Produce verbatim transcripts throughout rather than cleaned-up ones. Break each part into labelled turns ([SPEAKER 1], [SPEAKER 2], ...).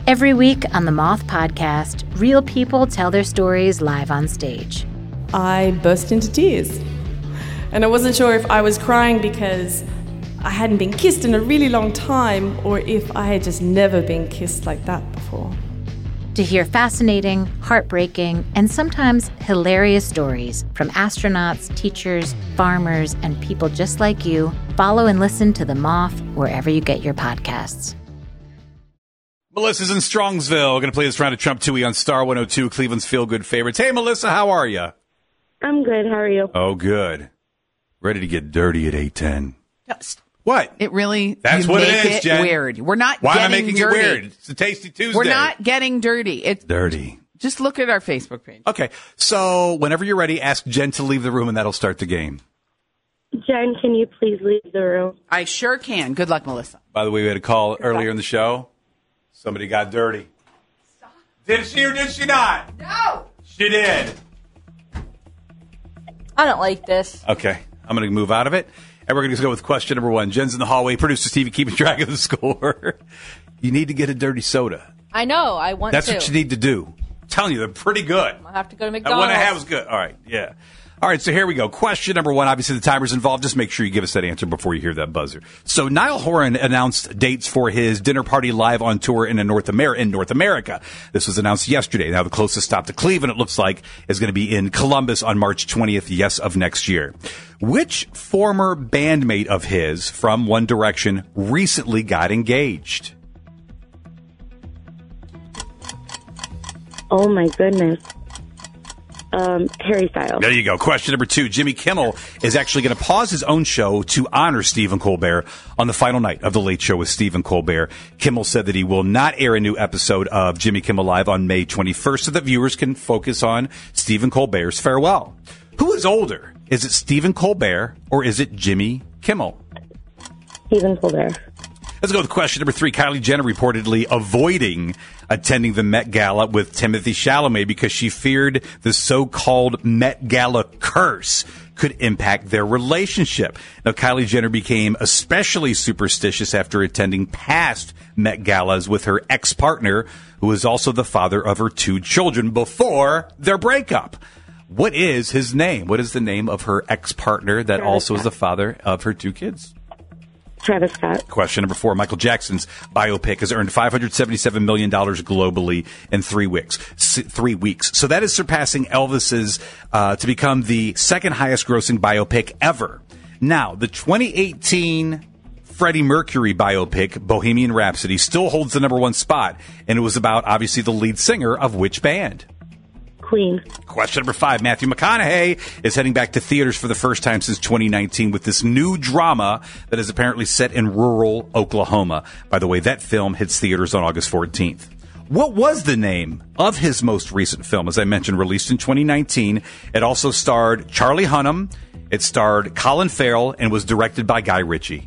[SPEAKER 1] Every week on the Moth Podcast, real people tell their stories live on stage.
[SPEAKER 2] I burst into tears. And I wasn't sure if I was crying because I hadn't been kissed in a really long time or if I had just never been kissed like that before.
[SPEAKER 1] To hear fascinating, heartbreaking, and sometimes hilarious stories from astronauts, teachers, farmers, and people just like you, follow and listen to The Moth wherever you get your podcasts.
[SPEAKER 3] Melissa's in Strongsville. We're going to play this round of Trump Tui on Star one oh two, Cleveland's Feel Good Favorites. Hey, Melissa, how are you?
[SPEAKER 4] I'm good. How are you?
[SPEAKER 3] Oh, good. Ready to get dirty at eight ten.
[SPEAKER 5] Just,
[SPEAKER 3] what?
[SPEAKER 5] It really
[SPEAKER 3] That's
[SPEAKER 5] you
[SPEAKER 3] what
[SPEAKER 5] make
[SPEAKER 3] it is,
[SPEAKER 5] it
[SPEAKER 3] Jen.
[SPEAKER 5] Weird. We're not
[SPEAKER 3] Why
[SPEAKER 5] getting
[SPEAKER 3] am I making
[SPEAKER 5] dirty.
[SPEAKER 3] it weird? It's a Tasty Tuesday.
[SPEAKER 5] We're not getting dirty. It's
[SPEAKER 3] dirty.
[SPEAKER 5] Just look at our Facebook page.
[SPEAKER 3] Okay, so whenever you're ready, ask Jen to leave the room, and that'll start the game.
[SPEAKER 4] Jen, can you please leave the room?
[SPEAKER 5] I sure can. Good luck, Melissa.
[SPEAKER 3] By the way, we had a call earlier in the show. Somebody got dirty.
[SPEAKER 5] Stop.
[SPEAKER 3] Did she or did she not?
[SPEAKER 5] No.
[SPEAKER 3] She did.
[SPEAKER 6] I don't like this.
[SPEAKER 3] Okay, I'm going to move out of it. And we're going to go with question number one. Jen's in the hallway. Producer Stevie keeping track of the score. You need to get a dirty soda.
[SPEAKER 6] I know. I want
[SPEAKER 3] That's
[SPEAKER 6] to.
[SPEAKER 3] what you need to do. I'm telling you, they're pretty good.
[SPEAKER 6] I'll have to go to
[SPEAKER 3] That
[SPEAKER 6] McDonald's.
[SPEAKER 3] one and a half was good. All right, yeah. All right, so here we go. Question number one. Obviously, the timer's involved. Just make sure you give us that answer before you hear that buzzer. So, Niall Horan announced dates for his Dinner Party Live on tour in North America. In North America, this was announced yesterday. Now, the closest stop to Cleveland, it looks like, is going to be in Columbus on March twentieth. Yes, of next year. Which former bandmate of his from One Direction recently got engaged?
[SPEAKER 4] Oh, my goodness. Um, Harry Styles.
[SPEAKER 3] There you go. Question number two. Jimmy Kimmel is actually going to pause his own show to honor Stephen Colbert on the final night of The Late Show with Stephen Colbert. Kimmel said that he will not air a new episode of Jimmy Kimmel Live on May twenty-first so that viewers can focus on Stephen Colbert's farewell. Who is older? Is it Stephen Colbert or is it Jimmy Kimmel?
[SPEAKER 4] Stephen Colbert.
[SPEAKER 3] Let's go with question number three. Kylie Jenner reportedly avoiding attending the Met Gala with Timothée Chalamet because she feared the so-called Met Gala curse could impact their relationship. Now, Kylie Jenner became especially superstitious after attending past Met Galas with her ex-partner, who is also the father of her two children, before their breakup. What is his name? What is the name of her ex-partner that
[SPEAKER 4] Travis
[SPEAKER 3] also is
[SPEAKER 4] Scott.
[SPEAKER 3] the father of her two kids?
[SPEAKER 4] Travis Scott.
[SPEAKER 3] Question number four. Michael Jackson's biopic has earned five hundred seventy-seven million dollars globally in three weeks. Three weeks. So that is surpassing Elvis's uh, to become the second highest grossing biopic ever. Now, the twenty eighteen Freddie Mercury biopic, Bohemian Rhapsody, still holds the number one spot. And it was about, obviously, the lead singer of which band?
[SPEAKER 4] Queen.
[SPEAKER 3] Question number five. Matthew McConaughey is heading back to theaters for the first time since twenty nineteen with this new drama that is apparently set in rural Oklahoma. By the way, that film hits theaters on August fourteenth. What was the name of his most recent film? As I mentioned, released in twenty nineteen. It also starred Charlie Hunnam. It starred Colin Farrell and was directed by Guy Ritchie.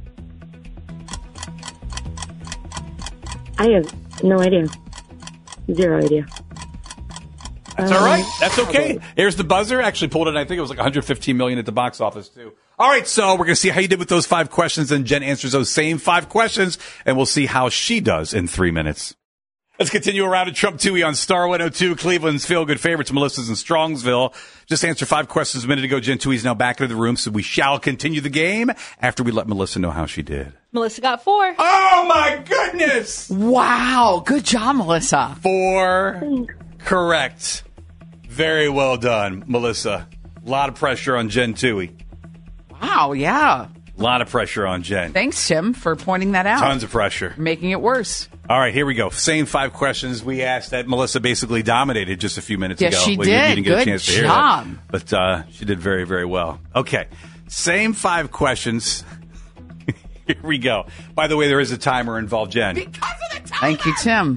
[SPEAKER 4] I have no idea. Zero idea.
[SPEAKER 3] That's all right. That's okay. Here's the buzzer. Actually pulled it. I think it was like one hundred fifteen million at the box office too. All right. So we're going to see how you did with those five questions, and Jen answers those same five questions, and we'll see how she does in three minutes. Let's continue around at Trump Tui on Star one oh two, Cleveland's Feel Good Favorites. Melissa's in Strongsville. Just answered five questions a minute ago. Jen Tui's now back into the room, so we shall continue the game after we let Melissa know how she did.
[SPEAKER 6] Melissa got four.
[SPEAKER 3] Oh my goodness!
[SPEAKER 5] Wow. Good job, Melissa.
[SPEAKER 3] Four correct. Very well done, Melissa. A lot of pressure on Jen Tui.
[SPEAKER 5] Wow. Yeah.
[SPEAKER 3] A lot of pressure on Jen.
[SPEAKER 5] Thanks, Tim, for pointing that out.
[SPEAKER 3] Tons of pressure.
[SPEAKER 5] Making it worse.
[SPEAKER 3] All right, here we go. Same five questions we asked that Melissa basically dominated just a few minutes
[SPEAKER 5] Yes,
[SPEAKER 3] ago.
[SPEAKER 5] she
[SPEAKER 3] Well, you-
[SPEAKER 5] did.
[SPEAKER 3] You didn't get a
[SPEAKER 5] Good
[SPEAKER 3] chance to hear
[SPEAKER 5] job.
[SPEAKER 3] that. But uh, she did very, very well. Okay, same five questions. Here we go. By the way, there is a timer involved, Jen.
[SPEAKER 5] Because of the timer. Thank you, Tim.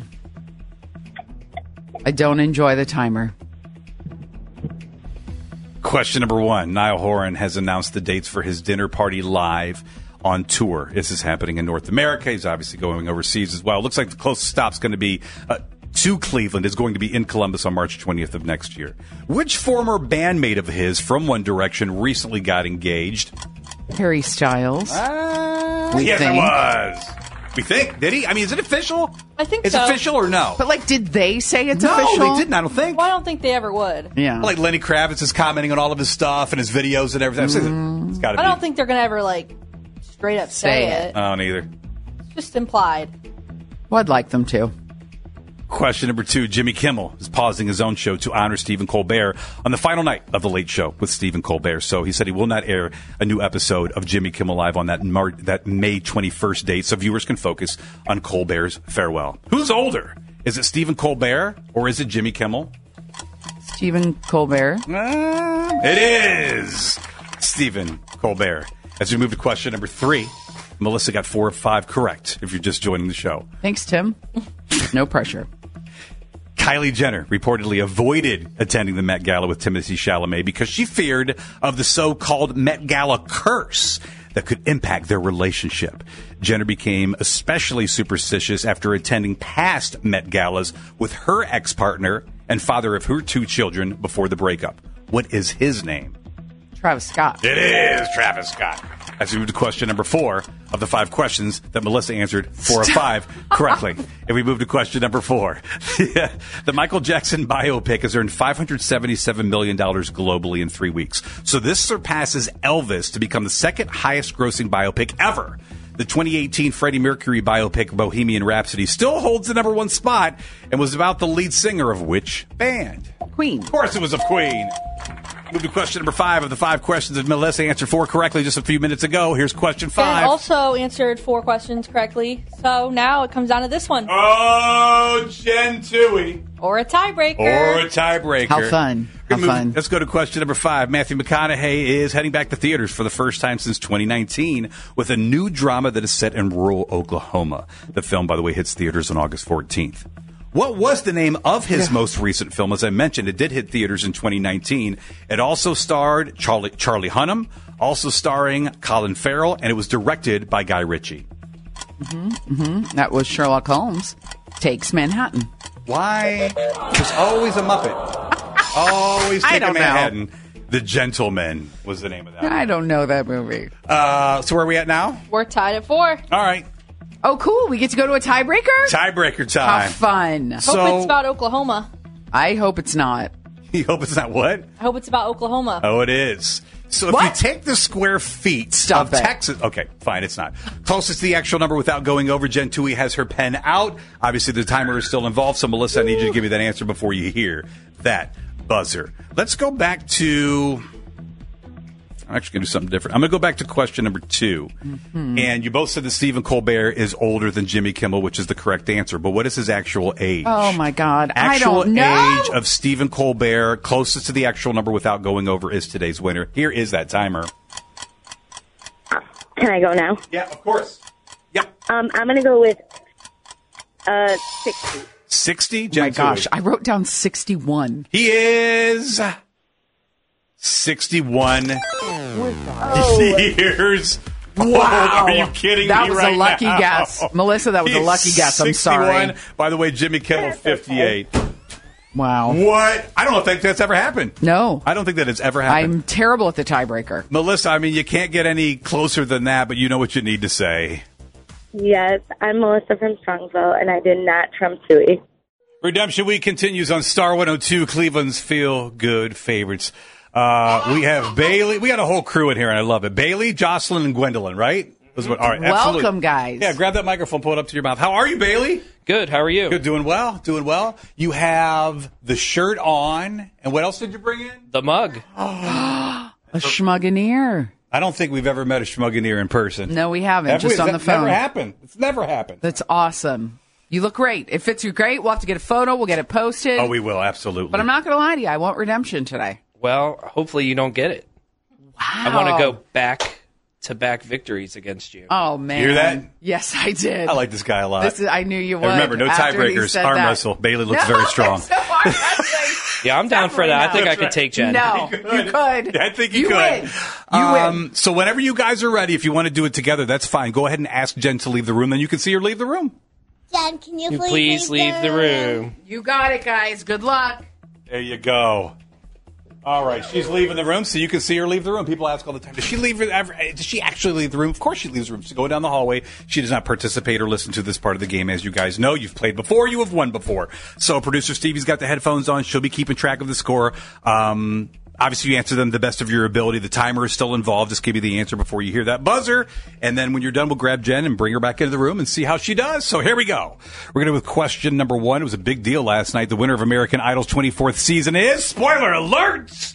[SPEAKER 5] I don't enjoy the timer.
[SPEAKER 3] Question number one. Niall Horan has announced the dates for his Dinner Party Live on tour. This is happening in North America. He's obviously going overseas as well. Looks like the closest stop's going to be uh, to Cleveland is going to be in Columbus on March twentieth of next year. Which former bandmate of his from One Direction recently got engaged?
[SPEAKER 5] Harry Styles.
[SPEAKER 3] Uh,
[SPEAKER 5] we
[SPEAKER 3] yes,
[SPEAKER 5] think.
[SPEAKER 3] it was. We think. Did he? I mean, is it official?
[SPEAKER 6] I think
[SPEAKER 3] Is
[SPEAKER 6] so.
[SPEAKER 3] it official or no?
[SPEAKER 5] But, like, did they say it's
[SPEAKER 3] no,
[SPEAKER 5] official?
[SPEAKER 3] they didn't. I don't think.
[SPEAKER 6] Well, I don't think they ever would.
[SPEAKER 5] Yeah.
[SPEAKER 3] Like Lenny Kravitz is commenting on all of his stuff and his videos and everything. Mm. It's got to be.
[SPEAKER 6] I don't think they're going to ever, like, straight up say,
[SPEAKER 5] Say
[SPEAKER 6] it.
[SPEAKER 5] it.
[SPEAKER 3] I don't either.
[SPEAKER 6] It's just implied.
[SPEAKER 5] Well, I'd like them to.
[SPEAKER 3] Question number two. Jimmy Kimmel is pausing his own show to honor Stephen Colbert on the final night of The Late Show with Stephen Colbert. So he said he will not air a new episode of Jimmy Kimmel Live on that Mar- that May twenty-first date, so viewers can focus on Colbert's farewell. Who's older? Is it Stephen Colbert or is it Jimmy Kimmel?
[SPEAKER 5] Stephen Colbert.
[SPEAKER 3] Uh, it is Stephen Colbert. As we move to question number three, Melissa got four of five correct if you're just joining the show.
[SPEAKER 5] Thanks, Tim. No pressure.
[SPEAKER 3] Kylie Jenner reportedly avoided attending the Met Gala with Timothée Chalamet because she feared of the so-called Met Gala curse that could impact their relationship. Jenner became especially superstitious after attending past Met Galas with her ex-partner and father of her two children before the breakup. What is his name?
[SPEAKER 5] Travis Scott.
[SPEAKER 3] It is Travis Scott. As we move to question number four of the five questions that Melissa answered four of five correctly. And we move to question number four. The Michael Jackson biopic has earned five hundred seventy-seven million dollars globally in three weeks. So this surpasses Elvis to become the second highest grossing biopic ever. The twenty eighteen Freddie Mercury biopic Bohemian Rhapsody still holds the number one spot and was about the lead singer of which band?
[SPEAKER 5] Queen.
[SPEAKER 3] Of course it was of Queen. Move to question number five of the five questions that Melissa answered four correctly just a few minutes ago. Here's question
[SPEAKER 6] Ben
[SPEAKER 3] five.
[SPEAKER 6] also answered four questions correctly, so now it comes down to this one.
[SPEAKER 3] Oh, Jen Tui.
[SPEAKER 6] Or a tiebreaker.
[SPEAKER 3] Or a tiebreaker.
[SPEAKER 5] How fun. How
[SPEAKER 3] Move-
[SPEAKER 5] fun.
[SPEAKER 3] Let's go to question number five. Matthew McConaughey is heading back to theaters for the first time since twenty nineteen with a new drama that is set in rural Oklahoma. The film, by the way, hits theaters on August fourteenth. What was the name of his yeah. most recent film? As I mentioned, it did hit theaters in twenty nineteen. It also starred Charlie, Charlie Hunnam, also starring Colin Farrell, and it was directed by Guy Ritchie.
[SPEAKER 5] Mm-hmm, mm-hmm. That was Sherlock Holmes Takes Manhattan.
[SPEAKER 3] Why? There's always a Muppet. Always
[SPEAKER 5] I
[SPEAKER 3] take
[SPEAKER 5] don't
[SPEAKER 3] a Manhattan.
[SPEAKER 5] know.
[SPEAKER 3] The Gentleman was the name of that.
[SPEAKER 5] I don't know that movie.
[SPEAKER 3] Uh, so where are we at now?
[SPEAKER 6] We're tied at four.
[SPEAKER 3] All right.
[SPEAKER 5] Oh, cool. We get to go to a tiebreaker?
[SPEAKER 3] Tiebreaker time.
[SPEAKER 5] How fun.
[SPEAKER 6] Hope
[SPEAKER 3] So-
[SPEAKER 6] it's about Oklahoma.
[SPEAKER 5] I hope it's not.
[SPEAKER 3] You hope it's not what?
[SPEAKER 6] I hope it's about Oklahoma.
[SPEAKER 3] Oh, it is. So if
[SPEAKER 5] What?
[SPEAKER 3] you take the square feet
[SPEAKER 5] Stop
[SPEAKER 3] of
[SPEAKER 5] it.
[SPEAKER 3] Texas... Okay, fine, it's not. Closest to the actual number without going over, Jen Tui has her pen out. Obviously, the timer is still involved, so Melissa, I need you to give me that answer before you hear that buzzer. Let's go back to... I'm actually going to do something different. I'm going to go back to question number two. Mm-hmm. And you both said that Stephen Colbert is older than Jimmy Kimmel, which is the correct answer. But what is his actual age?
[SPEAKER 5] Oh, my God.
[SPEAKER 3] Actual
[SPEAKER 5] I don't know.
[SPEAKER 3] age of Stephen Colbert, closest to the actual number without going over, is today's winner. Here is that timer.
[SPEAKER 4] Can I go now?
[SPEAKER 3] Yeah, of course. Yep.
[SPEAKER 4] Um, I'm going to go with uh, sixty.
[SPEAKER 3] sixty?
[SPEAKER 5] Oh, my gosh. I wrote down sixty-one.
[SPEAKER 3] He is sixty-one
[SPEAKER 4] Oh.
[SPEAKER 3] years old.
[SPEAKER 5] Wow.
[SPEAKER 3] Are you kidding
[SPEAKER 5] that
[SPEAKER 3] me
[SPEAKER 5] was
[SPEAKER 3] right
[SPEAKER 5] a lucky
[SPEAKER 3] now?
[SPEAKER 5] guess. Melissa, that was a
[SPEAKER 3] He's
[SPEAKER 5] lucky guess. I'm sorry.
[SPEAKER 3] sixty-one. By the way, Jimmy Kimmel, fifty-eight.
[SPEAKER 5] Wow.
[SPEAKER 3] What? I don't think that's ever happened.
[SPEAKER 5] No.
[SPEAKER 3] I don't think that it's ever happened.
[SPEAKER 5] I'm terrible at the tiebreaker.
[SPEAKER 3] Melissa, I mean, you can't get any closer than that, but you know what you need to say.
[SPEAKER 4] Yes, I'm Melissa from Strongsville, and I did not trump Tui.
[SPEAKER 3] Redemption Week continues on Star one oh two, Cleveland's Feel Good Favorites. Uh, we have Bailey. We got a whole crew in here, and I love it. Bailey, Jocelyn, and Gwendolyn, right? Those were- all right, absolutely.
[SPEAKER 5] Welcome, guys.
[SPEAKER 3] Yeah, grab that microphone, pull it up to your mouth. How are you, Bailey?
[SPEAKER 7] Good. How are you?
[SPEAKER 3] Good, doing well, doing well. You have the shirt on, and what else did you bring in?
[SPEAKER 7] The mug.
[SPEAKER 5] A schmuggineer.
[SPEAKER 3] I don't think we've ever met a schmuggineer in person.
[SPEAKER 5] No, we haven't.
[SPEAKER 3] Have we?
[SPEAKER 5] Just on the
[SPEAKER 3] That's
[SPEAKER 5] phone.
[SPEAKER 3] never happened. It's never happened.
[SPEAKER 5] That's awesome. You look great. It fits you great. We'll have to get a photo. We'll get it posted.
[SPEAKER 3] Oh, we will, absolutely.
[SPEAKER 5] But I'm not going to lie to you. I want redemption today.
[SPEAKER 7] Well, hopefully you don't get it.
[SPEAKER 5] Wow.
[SPEAKER 7] I want to go back to back victories against you.
[SPEAKER 5] Oh, man.
[SPEAKER 3] Hear that?
[SPEAKER 5] Yes, I did.
[SPEAKER 3] I like this guy a lot.
[SPEAKER 5] This is, I knew you would.
[SPEAKER 3] And remember, no
[SPEAKER 5] after he
[SPEAKER 3] tiebreakers,
[SPEAKER 5] said
[SPEAKER 3] arm
[SPEAKER 5] that.
[SPEAKER 3] wrestle. Bailey looks
[SPEAKER 5] No,
[SPEAKER 3] very strong.
[SPEAKER 5] there's no arm wrestling.
[SPEAKER 7] Yeah, I'm down for that. I think I
[SPEAKER 5] That's
[SPEAKER 7] could take Jen.
[SPEAKER 5] No,
[SPEAKER 3] You
[SPEAKER 5] you
[SPEAKER 3] could.
[SPEAKER 5] could.
[SPEAKER 3] I think you,
[SPEAKER 5] you
[SPEAKER 3] could.
[SPEAKER 5] Win. You
[SPEAKER 3] um,
[SPEAKER 5] win.
[SPEAKER 3] So whenever you guys are ready, if you want to do it together, that's fine. Go ahead and ask Jen to leave the room. Then you can see her leave the room.
[SPEAKER 8] Jen, can you
[SPEAKER 7] You
[SPEAKER 8] please,
[SPEAKER 7] please leave the room.
[SPEAKER 5] You got it, guys. Good luck.
[SPEAKER 3] There you go. All right, she's leaving the room, so you can see her leave the room. People ask all the time, does she leave? Ever, does she actually leave the room? Of course she leaves the room. She's going down the hallway. She does not participate or listen to this part of the game. As you guys know, you've played before, you have won before. So producer Stevie's got the headphones on. She'll be keeping track of the score. Um, obviously, you answer them the best of your ability. The timer is still involved. Just give you the answer before you hear that buzzer. And then when you're done, we'll grab Jen and bring her back into the room and see how she does. So here we go. We're going to go with question number one. It was a big deal last night. The winner of American Idol's twenty-fourth season is, spoiler alert,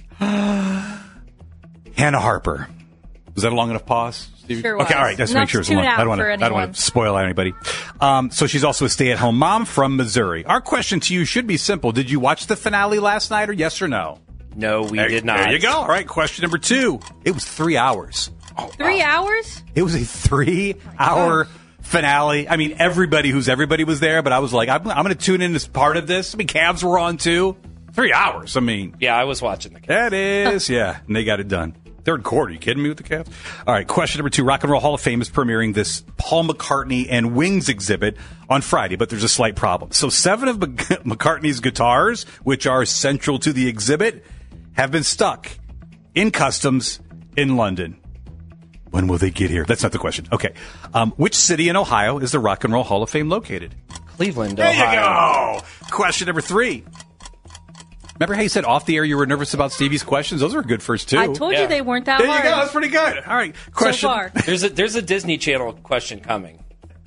[SPEAKER 3] Hannah Harper. Was that a long enough pause, Stevie?
[SPEAKER 6] Sure was.
[SPEAKER 3] Okay, all right. Let's
[SPEAKER 6] Enough
[SPEAKER 3] make sure
[SPEAKER 6] to
[SPEAKER 3] it's long.
[SPEAKER 6] tune
[SPEAKER 3] I
[SPEAKER 6] out
[SPEAKER 3] don't want to.
[SPEAKER 6] for
[SPEAKER 3] I don't want
[SPEAKER 6] anyone.
[SPEAKER 3] to spoil anybody. Um, so she's also a stay-at-home mom from Missouri. Our question to you should be simple: did you watch the finale last night, or yes or no?
[SPEAKER 7] No, we
[SPEAKER 3] there,
[SPEAKER 7] did not.
[SPEAKER 3] There you go. All right. Question number two. It was three hours. Oh,
[SPEAKER 6] Three
[SPEAKER 3] wow.
[SPEAKER 6] hours?
[SPEAKER 3] It was a three-hour finale. I mean, everybody who's everybody was there, but I was like, I'm, I'm going to tune in as part of this. I mean, Cavs were on too. Three hours. I mean,
[SPEAKER 7] Yeah, I was watching the Cavs.
[SPEAKER 3] that is, yeah, and they got it done. Third quarter. Are you kidding me with the Cavs? All right, question number two. Rock and Roll Hall of Fame is premiering this Paul McCartney and Wings exhibit on Friday, but there's a slight problem. So seven of McCartney's guitars, which are central to the exhibit, have been stuck in customs in London. When will they get here? That's not the question. Okay. Um, which city in Ohio is the Rock and Roll Hall of Fame located?
[SPEAKER 7] Cleveland,
[SPEAKER 3] There
[SPEAKER 7] Ohio.
[SPEAKER 3] you go. Question number three. Remember how you said off the air you were nervous about Stevie's questions? Those are a good first two.
[SPEAKER 6] I told
[SPEAKER 7] Yeah.
[SPEAKER 6] you they weren't that
[SPEAKER 3] There you
[SPEAKER 6] hard.
[SPEAKER 3] go. That's pretty good. All right. Question.
[SPEAKER 6] So far.
[SPEAKER 7] There's a there's a Disney Channel question coming.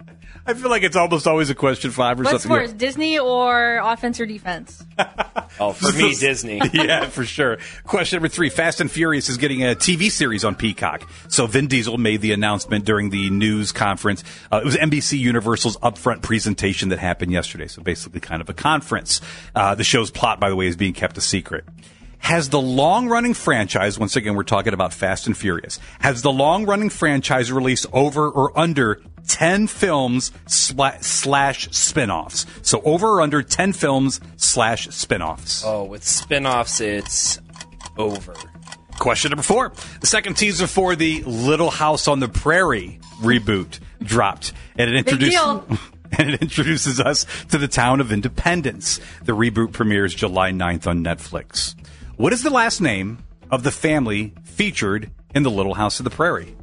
[SPEAKER 3] I feel like it's almost always a question five or
[SPEAKER 6] What's
[SPEAKER 3] something.
[SPEAKER 6] worse, Disney or offense or defense?
[SPEAKER 7] Oh, for me, Disney.
[SPEAKER 3] Yeah, for sure. Question number three. Fast and Furious is getting a T V series on Peacock. So Vin Diesel made the announcement during the news conference. Uh, it was N B C Universal's upfront presentation that happened yesterday. So basically kind of a conference. Uh, the show's plot, by the way, is being kept a secret. Has the long-running franchise, once again, we're talking about Fast and Furious, has the long-running franchise released over or under ten films sla- slash spin-offs? So over or under ten films slash spin-offs.
[SPEAKER 7] Oh, with spin-offs, it's over.
[SPEAKER 3] Question number four. The second teaser for the Little House on the Prairie reboot dropped. And it introduces...
[SPEAKER 6] deal.
[SPEAKER 3] And it introduces us to the town of Independence. The reboot premieres July ninth on Netflix. What is the last name of the family featured in the Little House on the Prairie?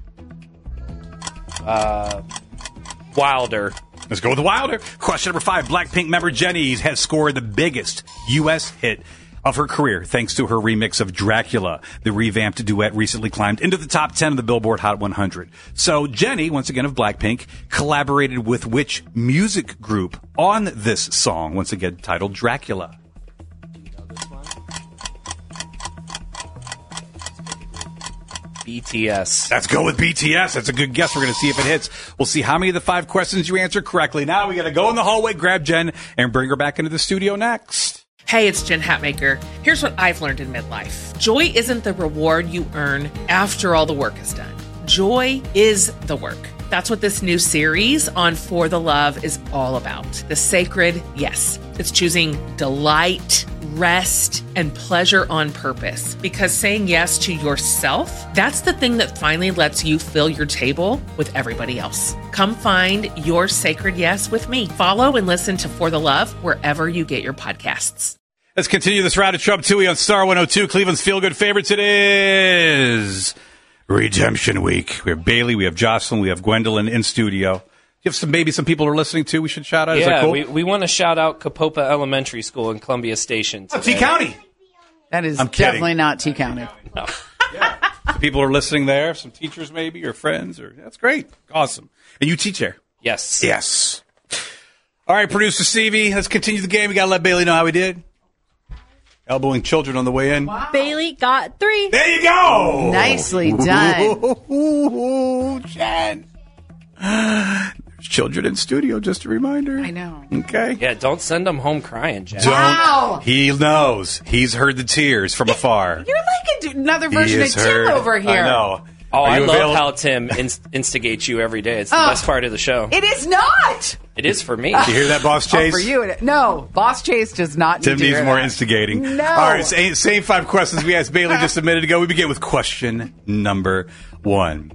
[SPEAKER 7] Uh, Wilder.
[SPEAKER 3] Let's go with Wilder. Question number five. Blackpink member Jenny has scored the biggest U S hit of her career thanks to her remix of Dracula. The revamped duet recently climbed into the top ten of the Billboard Hot one hundred. So Jenny, once again of Blackpink, collaborated with which music group on this song, once again titled Dracula?
[SPEAKER 7] B T S.
[SPEAKER 3] Let's go with B T S. That's a good guess. We're going to see if it hits. We'll see how many of the five questions you answer correctly. Now we got to go in the hallway, grab Jen, and bring her back into the studio next.
[SPEAKER 8] Hey, it's Jen Hatmaker. Here's what I've learned in midlife. Joy isn't the reward you earn after all the work is done. Joy is the work. That's what this new series on For the Love is all about. The sacred yes. It's choosing delight, rest, and pleasure on purpose. Because saying yes to yourself, that's the thing that finally lets you fill your table with everybody else. Come find your sacred yes with me. Follow and listen to For the Love wherever you get your podcasts.
[SPEAKER 3] Let's continue this round of Trump Tui on Star one oh two, Cleveland's feel-good favorites. It is Redemption Week. We have Bailey, we have Jocelyn, we have Gwendolyn in studio. You have some maybe some people who are listening too. We should shout out. Is that
[SPEAKER 7] Yeah,
[SPEAKER 3] cool?
[SPEAKER 7] we, we want to shout out Capopa Elementary School in Columbia Station
[SPEAKER 3] Oh,
[SPEAKER 7] today.
[SPEAKER 3] T County.
[SPEAKER 5] That is
[SPEAKER 3] I'm kidding.
[SPEAKER 5] definitely not T County.
[SPEAKER 7] No.
[SPEAKER 3] Some people are listening there. Some teachers maybe or friends. Or that's great. Awesome. And you teach there.
[SPEAKER 7] Yes.
[SPEAKER 3] Yes. All right, producer Stevie. Let's continue the game. We got to let Bailey know how we did. Elbowing children on the way in.
[SPEAKER 6] Bailey got three.
[SPEAKER 3] There you go.
[SPEAKER 5] Nicely done.
[SPEAKER 3] Ooh, Jen. There's children in studio, just a reminder.
[SPEAKER 5] I know.
[SPEAKER 3] Okay.
[SPEAKER 7] Yeah, don't send them home crying, Jen.
[SPEAKER 3] Don't.
[SPEAKER 5] Wow.
[SPEAKER 3] He knows. He's heard the tears from afar.
[SPEAKER 5] You're like a, another
[SPEAKER 3] He
[SPEAKER 5] version of
[SPEAKER 3] has
[SPEAKER 5] Tim
[SPEAKER 3] heard.
[SPEAKER 5] over here.
[SPEAKER 3] I know.
[SPEAKER 7] Oh,
[SPEAKER 3] Are
[SPEAKER 7] I
[SPEAKER 3] you
[SPEAKER 7] love
[SPEAKER 3] avail-
[SPEAKER 7] how Tim inst- instigates you every day. It's the
[SPEAKER 5] Oh.
[SPEAKER 7] best part of the show.
[SPEAKER 5] It is not.
[SPEAKER 7] It is for me.
[SPEAKER 3] You hear that, Boss
[SPEAKER 5] Oh,
[SPEAKER 3] Chase?
[SPEAKER 5] for you, it, no. Boss Chase does not need
[SPEAKER 3] Tim
[SPEAKER 5] to
[SPEAKER 3] needs
[SPEAKER 5] hear
[SPEAKER 3] more
[SPEAKER 5] that.
[SPEAKER 3] instigating.
[SPEAKER 5] No.
[SPEAKER 3] All right, same, same five questions we asked Bailey just a minute ago. We begin with question number one.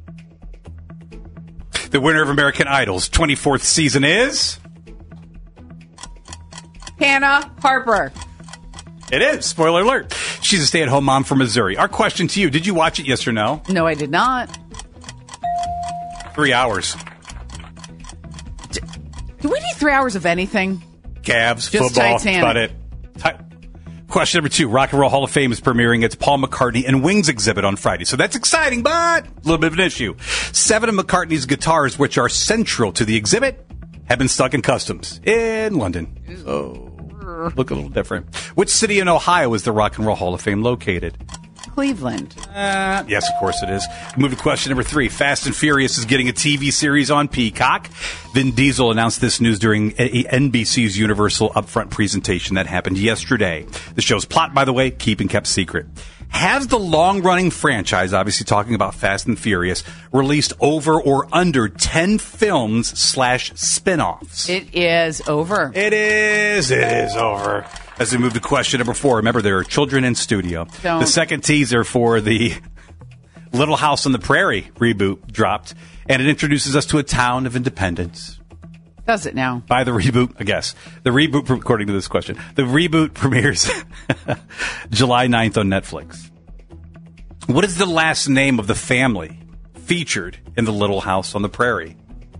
[SPEAKER 3] The winner of American Idol's twenty-fourth season is...
[SPEAKER 5] Hannah Harper.
[SPEAKER 3] It is. Spoiler alert. She's a stay-at-home mom from Missouri. Our question to you, did you watch it, yes or no?
[SPEAKER 5] No, I did not.
[SPEAKER 3] Three hours.
[SPEAKER 5] D- do we need three hours of anything?
[SPEAKER 3] Cavs,
[SPEAKER 5] Just
[SPEAKER 3] football,
[SPEAKER 5] Titanic.
[SPEAKER 3] that's about it. Ti- Question number two. Rock and Roll Hall of Fame is premiering its Paul McCartney and Wings exhibit on Friday. So that's exciting, but a little bit of an issue. Seven of McCartney's guitars, which are central to the exhibit, have been stuck in customs in London. So look a little different. Which city in Ohio is the Rock and Roll Hall of Fame located?
[SPEAKER 5] Cleveland.
[SPEAKER 3] Uh, yes, of course it is. Move to question number three. Fast and Furious is getting a T V series on Peacock. Vin Diesel announced this news during N B C's Universal Upfront presentation that happened yesterday. The show's plot, by the way, keeping kept secret. Has the long-running franchise, obviously talking about Fast and Furious, released over or under ten films slash spin-offs?
[SPEAKER 5] It is over.
[SPEAKER 3] It is. It is over. As we move to question number four, remember there are children in studio.
[SPEAKER 5] Don't.
[SPEAKER 3] The second teaser for the Little House on the Prairie reboot dropped, and it introduces us to a town of independence.
[SPEAKER 5] Does it now?
[SPEAKER 3] By the reboot, I guess. The reboot, according to this question, the reboot premieres July ninth on Netflix. What is the last name of the family featured in the Little House on the Prairie?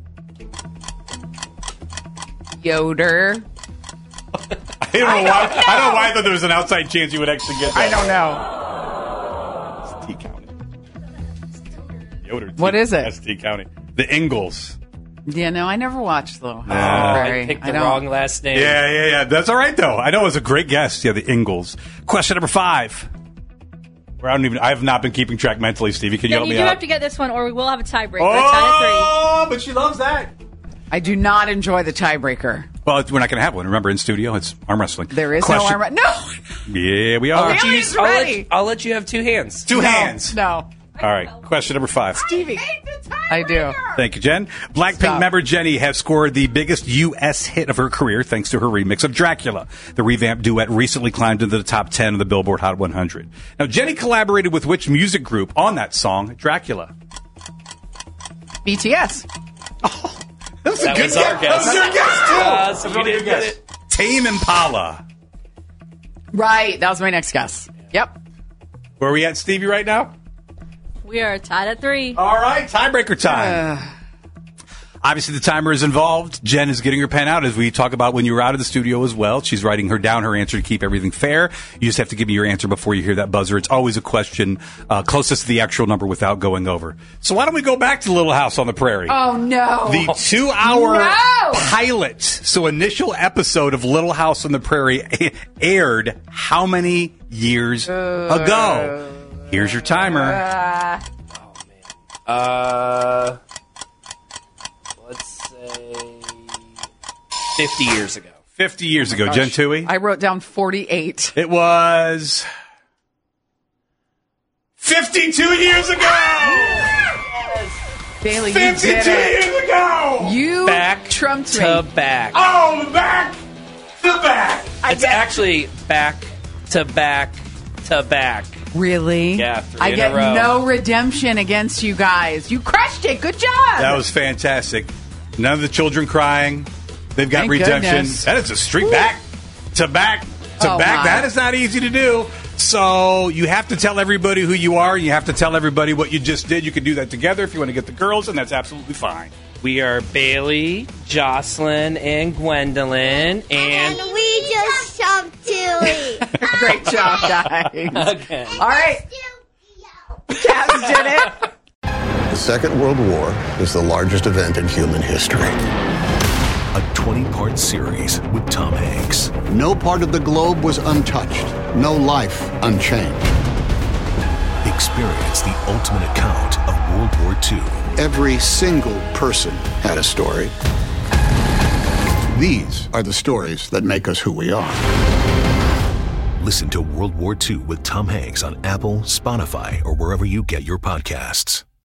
[SPEAKER 5] Yoder.
[SPEAKER 3] I don't know why. I don't know why I thought there was an outside chance you would actually get that.
[SPEAKER 5] I don't know.
[SPEAKER 3] It's T County. Yoder.
[SPEAKER 5] What is it?
[SPEAKER 3] That's T County. The Ingalls.
[SPEAKER 5] Yeah, no, I never watched Little House on
[SPEAKER 3] Nah.
[SPEAKER 5] the
[SPEAKER 7] I
[SPEAKER 5] Prairie.
[SPEAKER 7] picked the
[SPEAKER 5] I don't-
[SPEAKER 7] wrong last name.
[SPEAKER 3] Yeah, yeah, yeah. That's all right though. I know it was a great guess. Yeah, the Ingalls. Question number five. Where I don't even. I have not been keeping track mentally, Stevie. Can you
[SPEAKER 6] Then
[SPEAKER 3] help
[SPEAKER 6] you
[SPEAKER 3] me
[SPEAKER 6] do
[SPEAKER 3] out?
[SPEAKER 6] have to get this one, or we will have a tiebreaker. A tie of three.
[SPEAKER 3] Oh, but she loves that.
[SPEAKER 5] I do not enjoy the tiebreaker.
[SPEAKER 3] Well, it's- we're not going to have one. Remember, in studio, it's arm wrestling.
[SPEAKER 5] There is
[SPEAKER 3] Question-
[SPEAKER 5] no arm. No.
[SPEAKER 3] Yeah, we are.
[SPEAKER 7] I'll let, you,
[SPEAKER 5] Bailey's
[SPEAKER 7] I'll, let,
[SPEAKER 5] ready.
[SPEAKER 7] I'll let you have two hands.
[SPEAKER 3] Two hands.
[SPEAKER 5] No.
[SPEAKER 3] All right. Question number five.
[SPEAKER 5] Stevie. I do.
[SPEAKER 3] Thank you, Jen. Blackpink
[SPEAKER 5] Stop.
[SPEAKER 3] member Jenny has scored the biggest U S hit of her career thanks to her remix of Dracula. The revamped duet recently climbed into the top ten of the Billboard Hot one hundred. Now, Jenny collaborated with which music group on that song, Dracula?
[SPEAKER 5] B T S.
[SPEAKER 3] That was,
[SPEAKER 7] That
[SPEAKER 3] a good
[SPEAKER 7] was our
[SPEAKER 3] guess.
[SPEAKER 7] guess.
[SPEAKER 3] That was your guess, too.
[SPEAKER 7] Uh, so
[SPEAKER 3] That was
[SPEAKER 7] you
[SPEAKER 3] really
[SPEAKER 7] didn't
[SPEAKER 3] good
[SPEAKER 7] get
[SPEAKER 3] guess.
[SPEAKER 7] it.
[SPEAKER 3] Tame Impala.
[SPEAKER 5] Right. That was my next guess. Yep.
[SPEAKER 3] Where are we at, Stevie, right now?
[SPEAKER 6] We are tied at three.
[SPEAKER 3] All right, tiebreaker time.
[SPEAKER 5] Uh,
[SPEAKER 3] Obviously, the timer is involved. Jen is getting her pen out as we talk about when you were out of the studio as well. She's writing her down her answer to keep everything fair. You just have to give me your answer before you hear that buzzer. It's always a question uh, closest to the actual number without going over. So why don't we go back to Little House on the Prairie?
[SPEAKER 5] oh, no.
[SPEAKER 3] The two-hour
[SPEAKER 5] No!
[SPEAKER 3] pilot, so initial episode of Little House on the Prairie aired how many years ago? Here's your timer.
[SPEAKER 5] Uh,
[SPEAKER 7] Uh, let's say fifty years ago.
[SPEAKER 3] fifty years ago. Jen Tui?
[SPEAKER 5] I wrote down forty-eight.
[SPEAKER 3] It was fifty-two years ago!
[SPEAKER 5] Bailey, you
[SPEAKER 3] fifty-two
[SPEAKER 5] did it.
[SPEAKER 3] years ago!
[SPEAKER 5] You
[SPEAKER 7] Back
[SPEAKER 5] trumped
[SPEAKER 7] to
[SPEAKER 5] me.
[SPEAKER 7] back.
[SPEAKER 3] Oh, back to back!
[SPEAKER 5] I
[SPEAKER 7] It's
[SPEAKER 5] get-
[SPEAKER 7] actually back to back to back.
[SPEAKER 5] Really?
[SPEAKER 7] Yeah, three
[SPEAKER 5] I
[SPEAKER 7] in
[SPEAKER 5] get
[SPEAKER 7] a row.
[SPEAKER 5] no redemption against you guys. You crushed it. Good job.
[SPEAKER 3] That was fantastic. None of the children crying. They've got
[SPEAKER 5] Thank
[SPEAKER 3] redemption.
[SPEAKER 5] goodness.
[SPEAKER 3] That is a streak back to back to
[SPEAKER 5] Oh,
[SPEAKER 3] back.
[SPEAKER 5] my.
[SPEAKER 3] That is not easy to do. So you have to tell everybody who you are. You have to tell everybody what you just did. You can do that together if you want to get the girls, and that's absolutely fine.
[SPEAKER 7] We are Bailey, Jocelyn, and Gwendolyn, and
[SPEAKER 9] And we just jumped Tilly.
[SPEAKER 5] Great job, guys.
[SPEAKER 7] again.
[SPEAKER 5] All right. Cavs did it.
[SPEAKER 10] The Second World War is the largest event in human history.
[SPEAKER 11] A twenty-part series with Tom Hanks.
[SPEAKER 10] No part of the globe was untouched, no life unchanged.
[SPEAKER 11] Experience the ultimate account of World War Two.
[SPEAKER 10] Every single person had a story. These are the stories that make us who we are.
[SPEAKER 11] Listen to World War Two with Tom Hanks on Apple, Spotify, or wherever you get your podcasts.